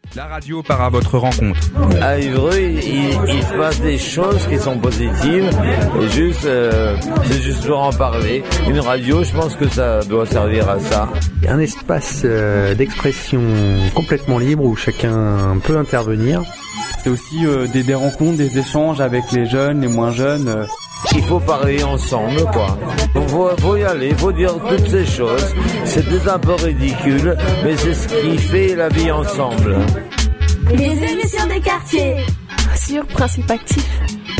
La radio part à votre rencontre. À Évreux, il se passe des choses qui sont positives. Et c'est juste pour en parler. Une radio, je pense que ça doit servir à ça. Il y a un espace d'expression complètement libre où chacun peut intervenir. C'est aussi des rencontres, des échanges avec les jeunes, les moins jeunes. Il faut parler ensemble, quoi. Faut y aller, faut dire toutes ces choses. C'est peut-être un peu ridicule, mais c'est ce qui fait la vie ensemble. Les émissions des quartiers sur Principe Actif.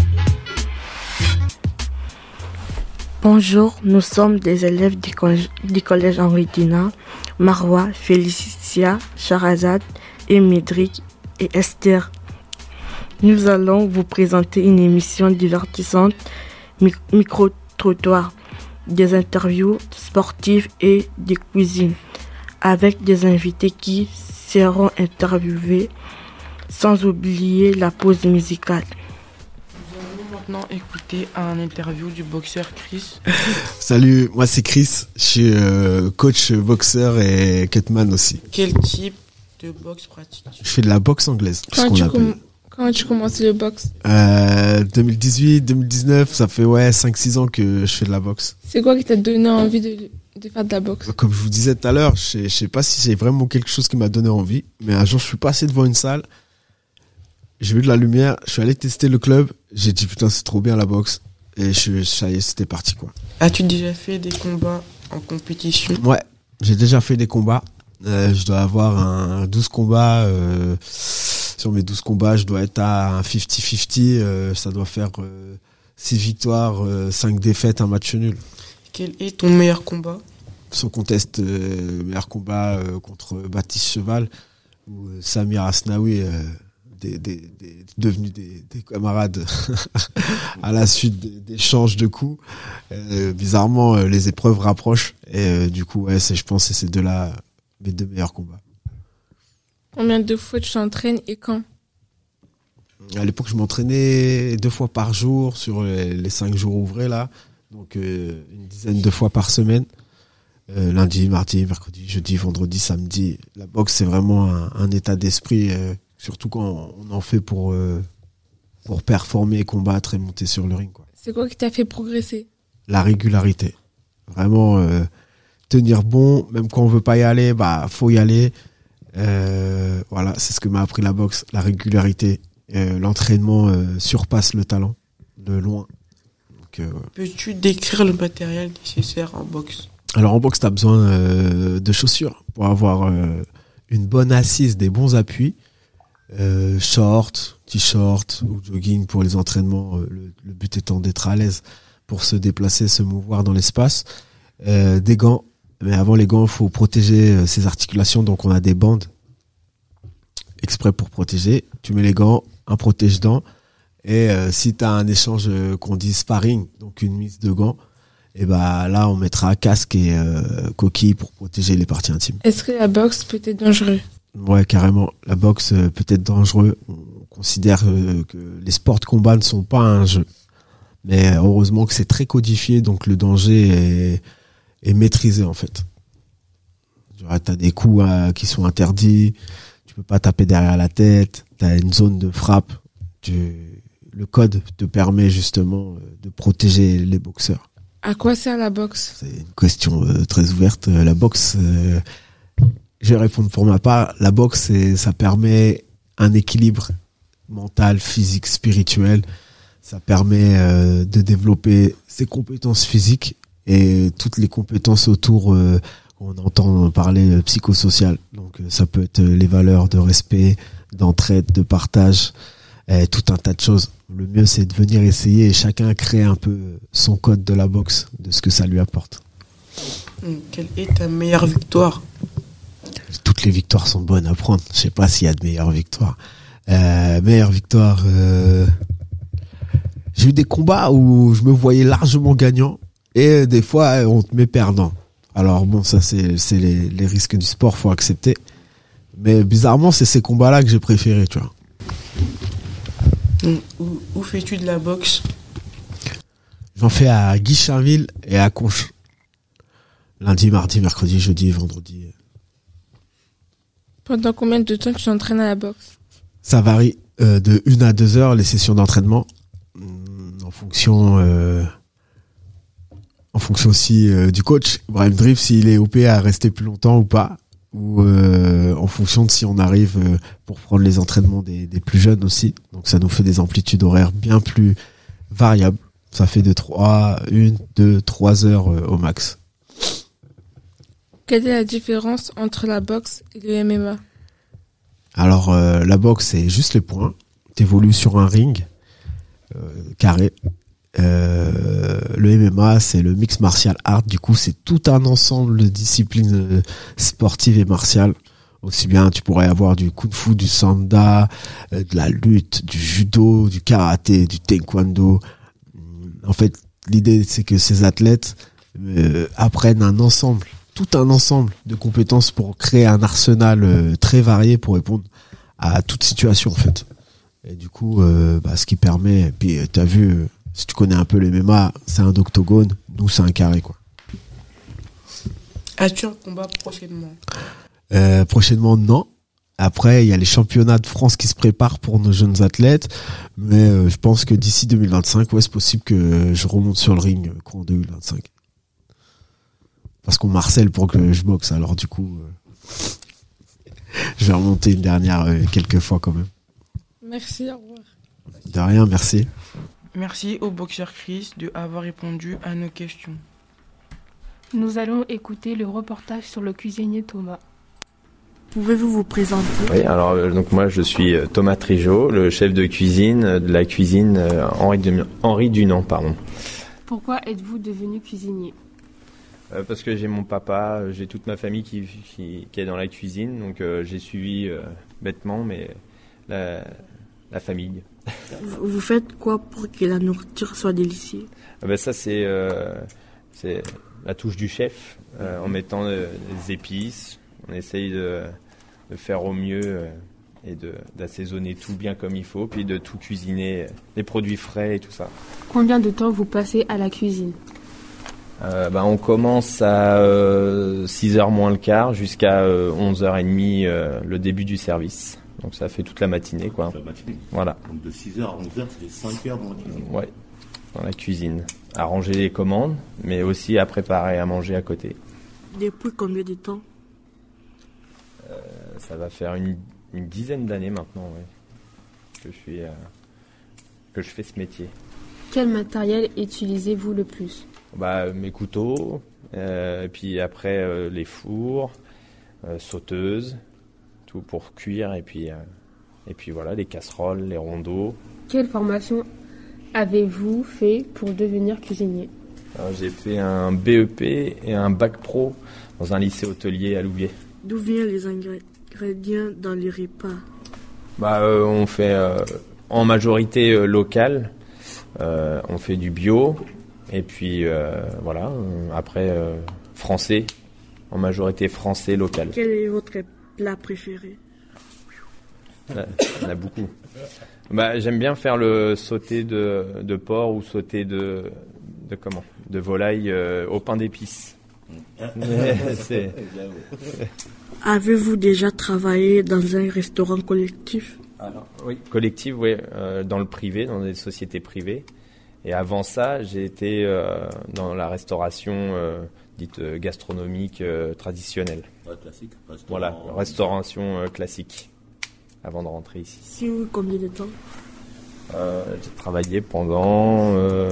Bonjour, nous sommes des élèves du collège Henri Dunant, Marwa, Félicia, Charazade, Médric et Esther. Nous allons vous présenter une émission divertissante, micro-trottoir, des interviews sportives et des cuisines, avec des invités qui seront interviewés, sans oublier la pause musicale. Nous allons maintenant écouter un interview du boxeur Chris. Salut, moi c'est Chris, je suis coach boxeur et cutman aussi. Quel type de boxe pratiques-tu ? Je fais de la boxe anglaise. Quand tu commences le boxe 2018, 2019, ça fait 5-6 ans que je fais de la boxe. C'est quoi qui t'a donné envie de faire de la boxe ? Comme je vous disais tout à l'heure, je sais pas si c'est vraiment quelque chose qui m'a donné envie, mais un jour je suis passé devant une salle, j'ai vu de la lumière, je suis allé tester le club, j'ai dit putain c'est trop bien la boxe, et ça y est, c'était parti quoi. As-tu déjà fait des combats en compétition ? Ouais, j'ai déjà fait des combats, je dois avoir 12 combats, sur mes 12 combats, je dois être à un 50-50, ça doit faire 6 victoires, 5 défaites, un match nul. Quel est ton meilleur combat ? Sans conteste, meilleur combat contre Baptiste Cheval, où Samir Asnaoui devenus des camarades à la suite d'échanges de coups. Bizarrement, les épreuves rapprochent, et du coup, je pense que c'est ces deux-là mes 2 meilleurs combats. Combien de fois tu t'entraînes et quand ? À l'époque, je m'entraînais 2 fois par jour sur les 5 jours ouvrés là, donc une dizaine de fois par semaine. Lundi, mardi, mercredi, jeudi, vendredi, samedi. La boxe, c'est vraiment un état d'esprit, surtout quand on en fait pour performer, combattre et monter sur le ring, quoi. C'est quoi qui t'a fait progresser ? La régularité. Vraiment tenir bon, même quand on veut pas y aller, faut y aller. Voilà, c'est ce que m'a appris la boxe, la régularité. L'entraînement surpasse le talent de loin. Donc, peux-tu décrire le matériel nécessaire en boxe ? Alors en boxe, tu as besoin de chaussures pour avoir une bonne assise, des bons appuis, short, t-shirt ou jogging pour les entraînements. Le but étant d'être à l'aise pour se déplacer, se mouvoir dans l'espace. Des gants, mais avant les gants, il faut protéger ses articulations, donc on a des bandes exprès pour protéger. Tu mets les gants, un protège-dents, et si tu as un échange qu'on dit sparring, donc une mise de gants, et là on mettra casque et coquille pour protéger les parties intimes. Est-ce que la boxe peut être dangereuse ? Ouais, carrément. La boxe peut être dangereux. On considère que les sports de combat ne sont pas un jeu. Mais heureusement que c'est très codifié, donc le danger est maîtrisé en fait. T'as des coups qui sont interdits, tu peux pas taper derrière la tête, t'as une zone de frappe. Le code te permet justement de protéger les boxeurs. À quoi sert la boxe ? C'est une question très ouverte. La boxe, je vais répondre pour ma part. La boxe, ça permet un équilibre mental, physique, spirituel. Ça permet de développer ses compétences physiques et toutes les compétences autour, on entend parler psychosociales. Donc ça peut être les valeurs de respect, d'entraide, de partage, tout un tas de choses. Le mieux, c'est de venir essayer et chacun créer un peu son code de la boxe, de ce que ça lui apporte. Quelle est ta meilleure victoire ? Toutes les victoires sont bonnes à prendre. Je sais pas s'il y a de meilleures victoires. Meilleure victoire... J'ai eu des combats où je me voyais largement gagnant et des fois on te met perdant. Alors bon, ça c'est les risques du sport, faut accepter. Mais bizarrement, c'est ces combats-là que j'ai préférés, tu vois. Où fais-tu de la boxe ? J'en fais à Guicherville et à Conches. Lundi, mardi, mercredi, jeudi, vendredi. Pendant combien de temps tu t'entraînes à la boxe? Ça varie de 1 à 2 heures les sessions d'entraînement, en fonction aussi du coach. Brahim Drift, s'il est OP à rester plus longtemps ou pas, ou en fonction de si on arrive pour prendre les entraînements des plus jeunes aussi. Donc ça nous fait des amplitudes horaires bien plus variables. Ça fait de 1, 2, 3 heures au max. Quelle est la différence entre la boxe et le MMA? Alors la boxe, c'est juste les points. T'évolues sur un ring carré. Le MMA, c'est le mix martial art. Du coup, c'est tout un ensemble de disciplines sportives et martiales. Aussi bien, tu pourrais avoir du kung-fu, du sanda, de la lutte, du judo, du karaté, du taekwondo. En fait, l'idée, c'est que ces athlètes apprennent tout un ensemble de compétences pour créer un arsenal très varié pour répondre à toute situation, en fait. Et du coup, ce qui permet, puis t'as vu, si tu connais un peu le MMA, c'est un octogone, nous c'est un carré, quoi. As-tu un combat prochainement? Prochainement, non. Après, il y a les championnats de France qui se préparent pour nos jeunes athlètes, mais je pense que d'ici 2025, c'est possible que je remonte sur le ring courant 2025. Parce qu'on m'harcèle pour que je boxe, alors du coup, je vais remonter une dernière quelques fois quand même. Merci, au revoir. De rien, merci. Merci au boxeur Chris d'avoir répondu à nos questions. Nous allons écouter le reportage sur le cuisinier Thomas. Pouvez-vous vous présenter? Oui, alors donc moi je suis Thomas Trigeau, le chef de cuisine de la cuisine Henri Dunant, pardon. Pourquoi êtes-vous devenu cuisinier? Parce que j'ai mon papa, j'ai toute ma famille qui est dans la cuisine, donc j'ai suivi bêtement mais la famille. Vous faites quoi pour que la nourriture soit délicieuse? Ça c'est la touche du chef, en mettant des épices. On essaye de faire au mieux et d'assaisonner tout bien comme il faut, puis de tout cuisiner, des produits frais et tout ça. Combien de temps vous passez à la cuisine? On commence à 6h moins le quart jusqu'à 11h30 le début du service. Donc ça fait toute la matinée, quoi. La matinée. Voilà. Donc de 6h à 11h, ça fait 5 heures dans la cuisine. Ouais, dans la cuisine. À ranger les commandes, mais aussi à préparer à manger à côté. Depuis combien de temps? Ça va faire une dizaine d'années maintenant, que je fais ce métier. Quel matériel utilisez-vous le plus? Mes couteaux, et puis après les fours, sauteuses, tout pour cuire, et puis voilà, les casseroles, les rondeaux. Quelle formation avez-vous fait pour devenir cuisinier? Alors, j'ai fait un BEP et un bac pro dans un lycée hôtelier à Louviers. D'où viennent les ingrédients dans les repas? On fait en majorité local. On fait du bio et puis voilà. Après français, en majorité français local. Quel est votre plat préféré? Il y en a beaucoup. J'aime bien faire le sauté de porc ou sauté de volaille au pain d'épices. Avez-vous déjà travaillé dans un restaurant collectif? Oui, collectif, oui, dans le privé, dans des sociétés privées. Et avant ça, j'ai été dans la restauration dite gastronomique traditionnelle. Ouais, classique. Voilà, restauration classique, avant de rentrer ici. Si oui, combien de temps? J'ai travaillé pendant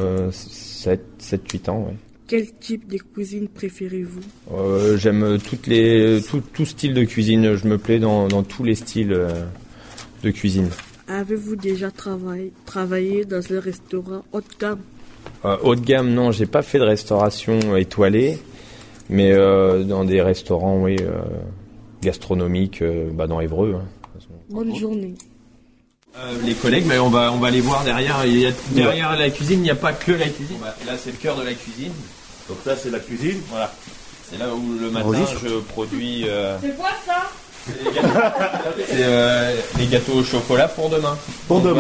7-8 ans, oui. Quel type de cuisine préférez-vous? J'aime tout style de cuisine. Je me plais dans tous les styles de cuisine. Avez-vous déjà travaillé dans un restaurant haut de gamme? Haut de gamme, non, j'ai pas fait de restauration étoilée, mais dans des restaurants, oui, gastronomiques, dans Évreux. Bonne journée. Les collègues, on va les voir derrière. Derrière la cuisine, il n'y a pas que la cuisine. Là, c'est le cœur de la cuisine. Donc là, c'est la cuisine. Voilà. C'est là où le matin, je produis... C'est quoi ça? C'est les gâteaux au chocolat pour demain. Pour demain.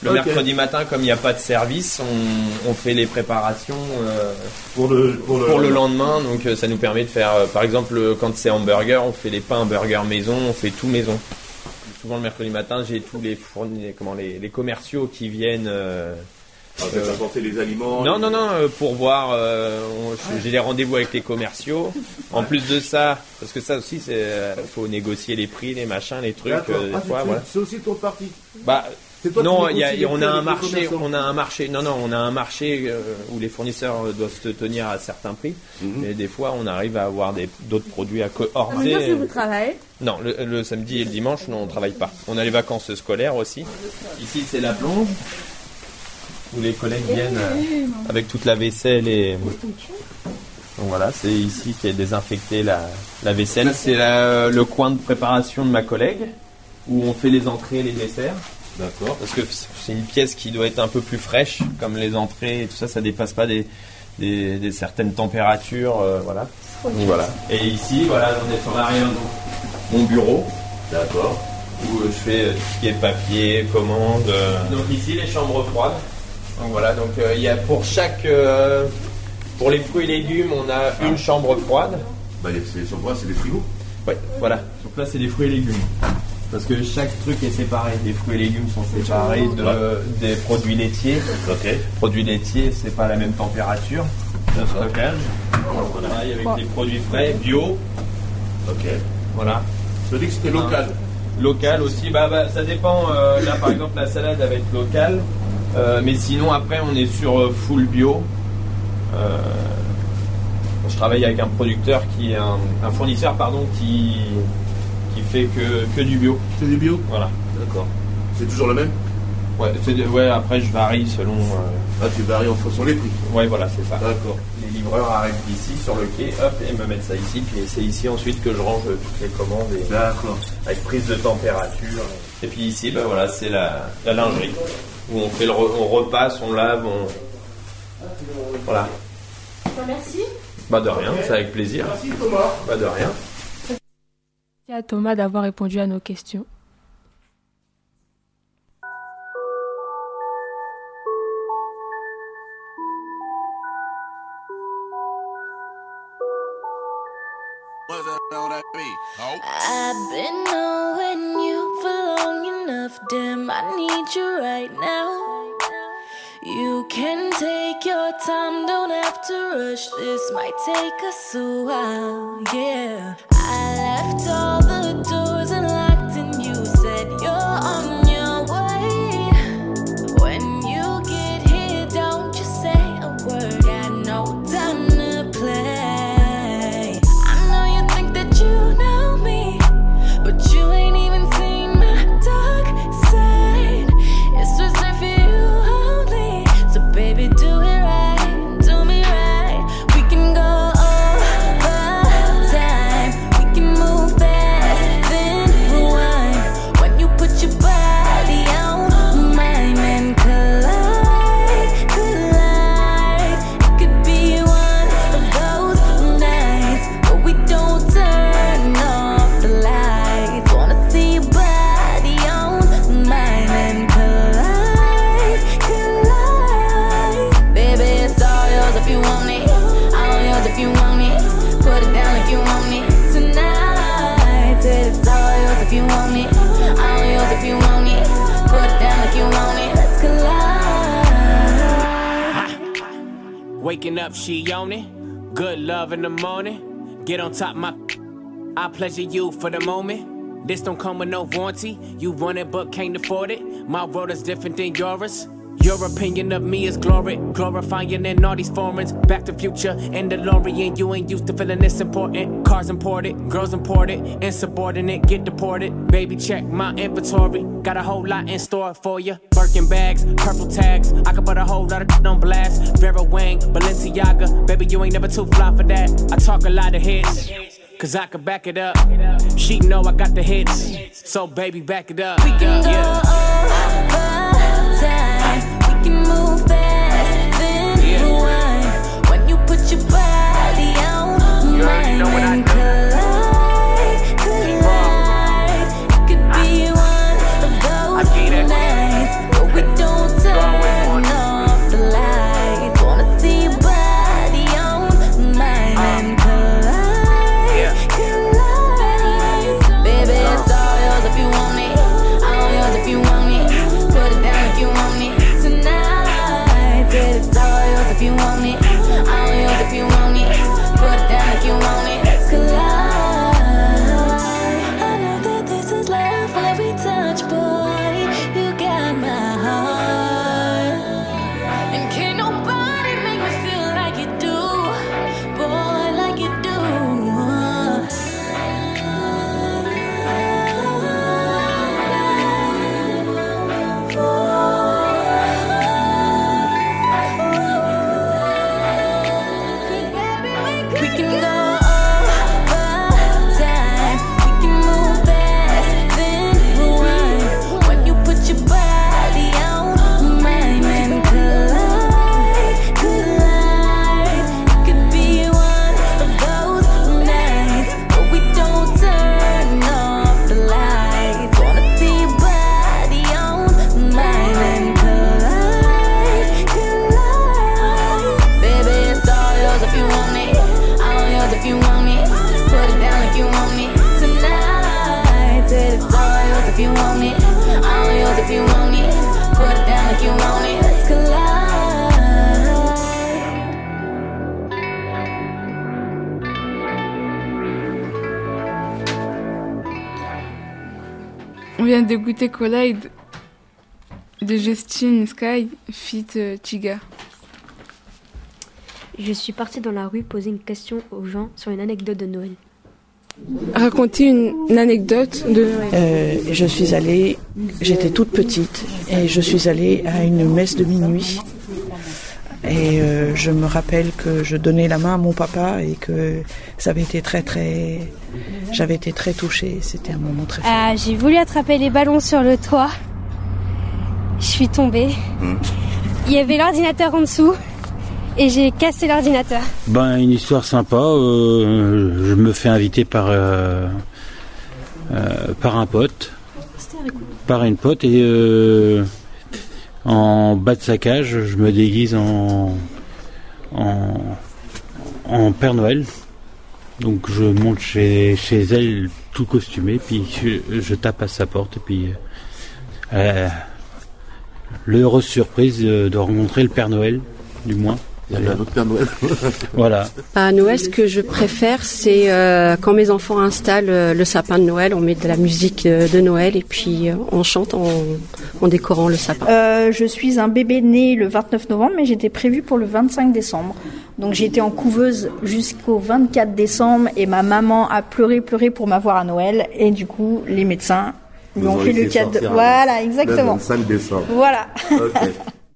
Le mercredi matin, comme il n'y a pas de service, on fait les préparations pour le lendemain. Donc ça nous permet de faire, par exemple, quand c'est hamburger, on fait les pains burger maison, on fait tout maison. Souvent le mercredi matin, j'ai tous les commerciaux qui viennent. Apporter les aliments. Non, pour voir. J'ai des rendez-vous avec les commerciaux. En plus de ça, parce que ça aussi, faut négocier les prix, les machins, les trucs. Des fois, voilà. C'est aussi ton parti. Non, on a un marché. On a un marché où les fournisseurs doivent se tenir à certains prix. Et des fois, on arrive à avoir d'autres produits à coordiner. Si vous travaillez? Non, le samedi et le dimanche, non, on travaille pas. On a les vacances scolaires aussi. Ici, c'est la plonge, où les collègues viennent avec toute la vaisselle et... Donc voilà, c'est ici qui est désinfecté la vaisselle. C'est le coin de préparation de ma collègue, où on fait les entrées et les desserts. D'accord. Parce que c'est une pièce qui doit être un peu plus fraîche, comme les entrées et tout ça, ça dépasse pas des certaines températures, voilà. Donc voilà. Et ici, voilà, on est sur l'arrière de mon bureau. D'accord. Où je fais tout ce qui est papier, commande. Donc ici, les chambres froides. Donc voilà, donc il y a pour les fruits et légumes, on a une chambre froide. Les chambres froides, c'est des frigos. Ouais, voilà. Donc là, c'est des fruits et légumes. Parce que chaque truc est séparé. Les fruits et légumes sont séparés des produits laitiers. Ok. Produits laitiers, c'est pas la même température de stockage. On travaille avec des produits frais, bio. Ok. Voilà. Tu as dit que c'était local. Local aussi, ça dépend. Là, par exemple, la salade va être locale. Mais sinon, après, on est sur full bio. Je travaille avec un producteur un fournisseur, pardon, qui fait que du bio. C'est du bio. Voilà. D'accord. C'est toujours le même. Ouais, après je varie selon. Tu varies en fonction des prix. Ouais, voilà, c'est ça. D'accord. Les livreurs arrivent ici sur le quai, hop, et me mettent ça ici, puis c'est ici ensuite que je range toutes les commandes. D'accord. Avec prise de température. Et puis ici, voilà, c'est la lingerie où on repasse, on lave, voilà. Merci. De rien, c'est avec plaisir. Merci Thomas. De rien. Merci à Thomas d'avoir répondu à nos questions. I've been knowing you for long enough, damn, I need you right now. You can take your time, don't have to rush, this might take us a while, yeah. I left all the doors unlocked and you said you're on your way. When you get here, don't just say a word, got no time to play. I know you think that you know me, but you ain't even seen my dark side. It's reserved for you only, so baby do it right, do me right. We can go over time, we can move fast, then rewind. When you put your body on mine and collide, collide. It could be one of those nights where we don't turn off the lights. Wanna see your body on mine and collide, collide. Baby, it's all yours if you want it, all yours if you want it. Put it down if you want it tonight. Said it's all yours if you want it, all yours if you want it. Put it down if you want it. Let's collide. Waking up, she on it. Good love in the morning. Get on top my. I pleasure you for the moment. This don't come with no warranty. You want it but can't afford it. My world is different than yours. Your opinion of me is glory, glorifying in all these foreigns. Back to Future and DeLorean. You ain't used to feeling this important. Cars imported, girls imported, insubordinate, get deported. Baby, check my inventory. Got a whole lot in store for you. Birkin bags, purple tags. I could put a whole lot of on blast. Vera Wang, Balenciaga. Baby, you ain't never too fly for that. I talk a lot of hits, cause I could back it up. She know I got the hits, so baby, back it up. We can go over time, we can move fast, then rewind. When you put your body on mine and collide, collide. It could be one of those nights where we don't if you want it. Put it down if you want it. Let's collide. On vient d'écouter Collide de Justine Sky feat Chiga. Je suis partie dans la rue poser une question aux gens sur une anecdote de Noël. Racontez une anecdote de Noël. J'étais toute petite et je suis allée à une messe de minuit. Et je me rappelle que je donnais la main à mon papa et que ça avait été j'avais été très touchée. C'était un moment très fort. J'ai voulu attraper les ballons sur le toit. Je suis tombée. Il y avait l'ordinateur en dessous et j'ai cassé l'ordinateur. Une histoire sympa. Je me fais inviter par un pote. Par une pote et en bas de sa cage, je me déguise en Père Noël. Donc je monte chez elle tout costumé, puis je tape à sa porte et puis l'heureuse surprise de rencontrer le Père Noël, du moins. Il y avait un autre Père Noël. Voilà. À Noël, ce que je préfère, c'est quand mes enfants installent le sapin de Noël, on met de la musique de Noël et puis on chante en décorant le sapin. Je suis un bébé né le 29 novembre, mais j'étais prévue pour le 25 décembre. Donc j'ai été en couveuse jusqu'au 24 décembre et ma maman a pleuré pour m'avoir à Noël. Et du coup, les médecins lui ont fait le cadeau. Voilà, exactement. Le 25 décembre. Voilà. Okay.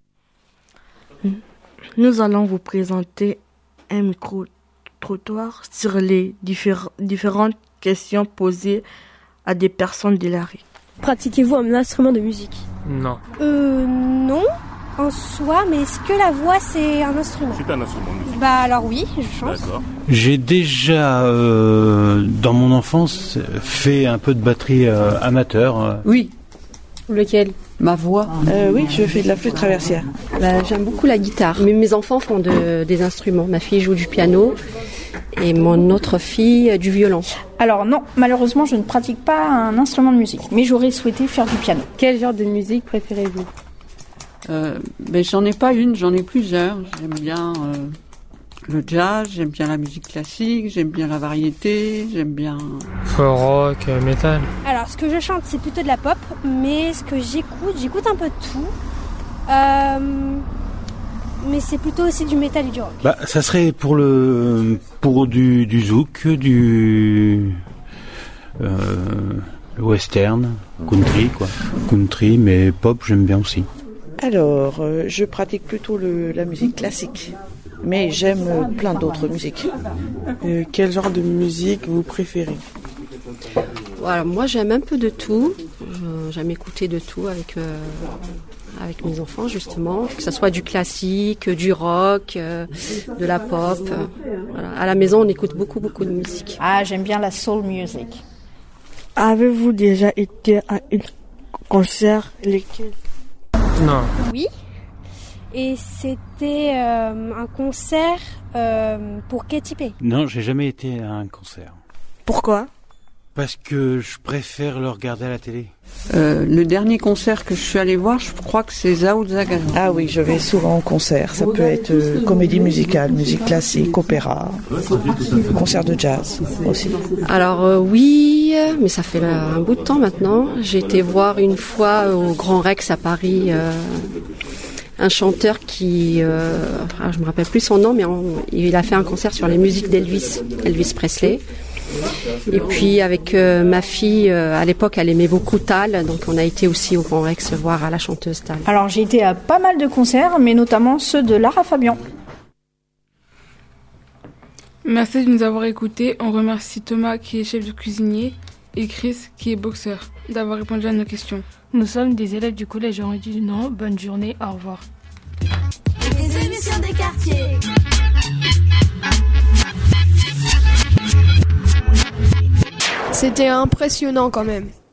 Nous allons vous présenter un micro-trottoir sur les différentes questions posées à des personnes de la rue. Pratiquez-vous un instrument de musique? Non. Non, en soi, mais est-ce que la voix c'est un instrument? C'est un instrument de musique. Alors oui, je chante. D'accord. J'ai déjà, dans mon enfance, fait un peu de batterie amateur. Oui. Lequel? Ma voix. Oui, je fais de la flûte traversière. J'aime beaucoup la guitare. Mais mes enfants font des instruments. Ma fille joue du piano et mon autre fille du violon. Alors non, malheureusement, je ne pratique pas un instrument de musique, mais j'aurais souhaité faire du piano. Quel genre de musique préférez-vous? J'en ai pas une, j'en ai plusieurs. J'aime bien le jazz, j'aime bien la musique classique, j'aime bien la variété, j'aime bien... Rock, métal. Alors, ce que je chante, c'est plutôt de la pop, mais ce que j'écoute un peu de tout. Mais c'est plutôt aussi du métal et du rock. Ça serait pour du zouk, du western, country, quoi. Country, mais pop, j'aime bien aussi. Alors, je pratique plutôt la musique classique. Mais j'aime plein d'autres musiques. Quel genre de musique vous préférez? Voilà, moi j'aime un peu de tout. J'aime écouter de tout avec mes enfants justement, que ce soit du classique, du rock, de la pop. Voilà. À la maison on écoute beaucoup de musique. J'aime bien la soul music. Avez-vous déjà été à un concert? Lesquels? Non. Oui. Et c'était un concert pour Katy Perry. Non, j'ai jamais été à un concert. Pourquoi? Parce que je préfère le regarder à la télé. Le dernier concert que je suis allée voir, je crois que c'est Zao Zagano. Ah oui, je vais souvent au concert. Ça peut être comédie musicale, musique classique, opéra, concert de jazz aussi. Alors oui, mais ça fait un bout de temps maintenant. J'ai été voir une fois au Grand Rex à Paris un chanteur qui, je me rappelle plus son nom, mais il a fait un concert sur les musiques Elvis Presley. Et puis avec ma fille, à l'époque, elle aimait beaucoup Tal, donc on a été aussi au Grand Rex voir la chanteuse Tal. Alors j'ai été à pas mal de concerts, mais notamment ceux de Lara Fabian. Merci de nous avoir écoutés. On remercie Thomas qui est chef de cuisinier et Chris qui est boxeur d'avoir répondu à nos questions. Nous sommes des élèves du collège Henri Dunant. Bonne journée, au revoir. Les émissions des quartiers. C'était impressionnant quand même.